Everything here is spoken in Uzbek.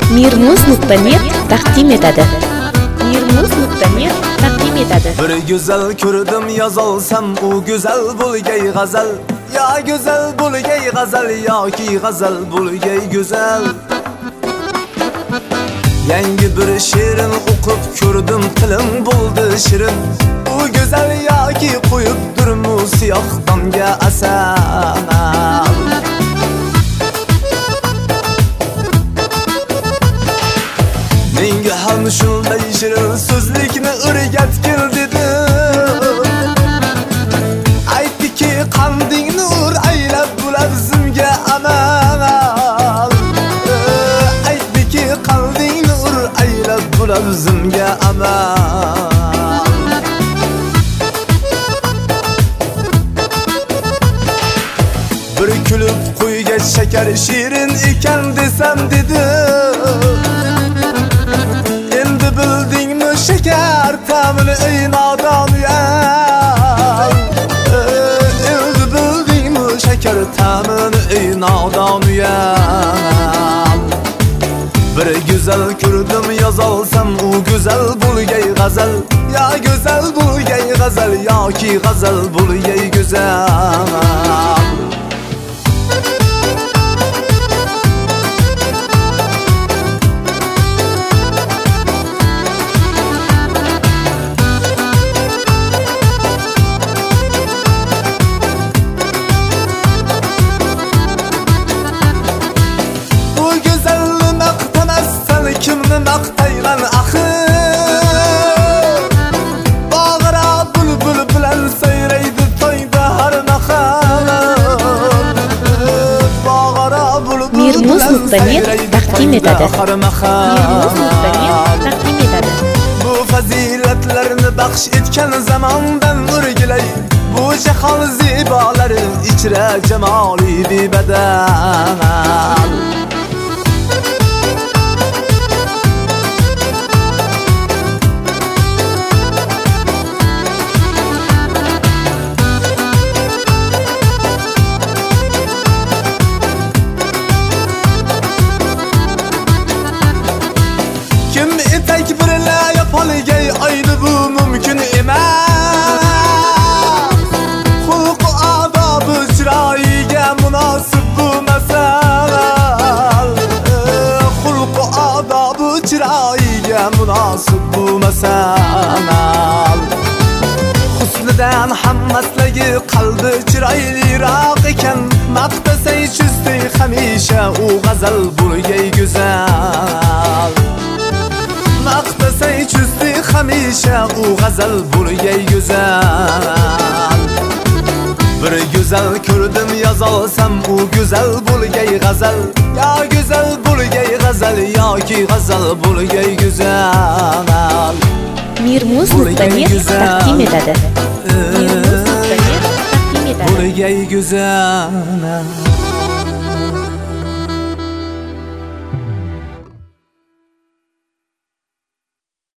Mirmuz.net taqdim etadi. Mirmuz.net taqdim etadi. Bir güzel ko'rdim yozolsam u güzel bo'lgay g'azal. Ya güzel bo'lgay g'azal yoki g'azal bo'lgay güzel. Yangi bir she'rin o'qib ko'rdim, tilim bo'ldi shirin. U güzel yoki qo'yib durmu siyoh donga asal. Menga ham shunday shirin so'zlikni o'rgatgil dedim. Aytdiki qandingni ur aylab bo'lab bizimga amal. Aytdiki qandingni ur aylab bo'lab bizimga amal. Bir kulib qo'ygach shakar shirin ekan desam dedim. Bildingmi şeker tamını ey nadan uyan. Endi bildingmi şeker tamını ey nadan uyan. Bir güzel ko'rdim yozolsam u güzel bo'lgay g'azal. Ya güzel bo'lgay g'azal yoki g'azal bo'lgay güzel. Kimni maqtayman axir. Bağıra bulbul bilan sayraydi to'yda har nahar. Bağıra bulbul Mirmuz.net taqdim etadi. Mirmuz.net taqdim etadi. Bu fazilatlarni baxsh etgan zamondan o'rgilay. Bu jahon zibolari ichra jamoli bebadal. Yapolgay ayni bu mumkin emas. Xulq odobi chiroyiga munosib bu masal. Xulq odobi chiroyiga munosib bu masal. Husnidan hammasligi qalbi chiroyliroq ekan. Maqtasay chustay hamisha u g'azal bo'lgay go'zal. Maqtasay chustay hamisha u g'azal bo'lgay go'zal. Bir güzel ko'rdim yozolsam u güzel bo'lgay g'azal. Ya güzel bo'lgay g'azal yoki g'azal bo'lgay go'zal. Mirmuz.net taqdim etadi. Mirmuz.net taqdim etadi. Bo'lgay go'zal.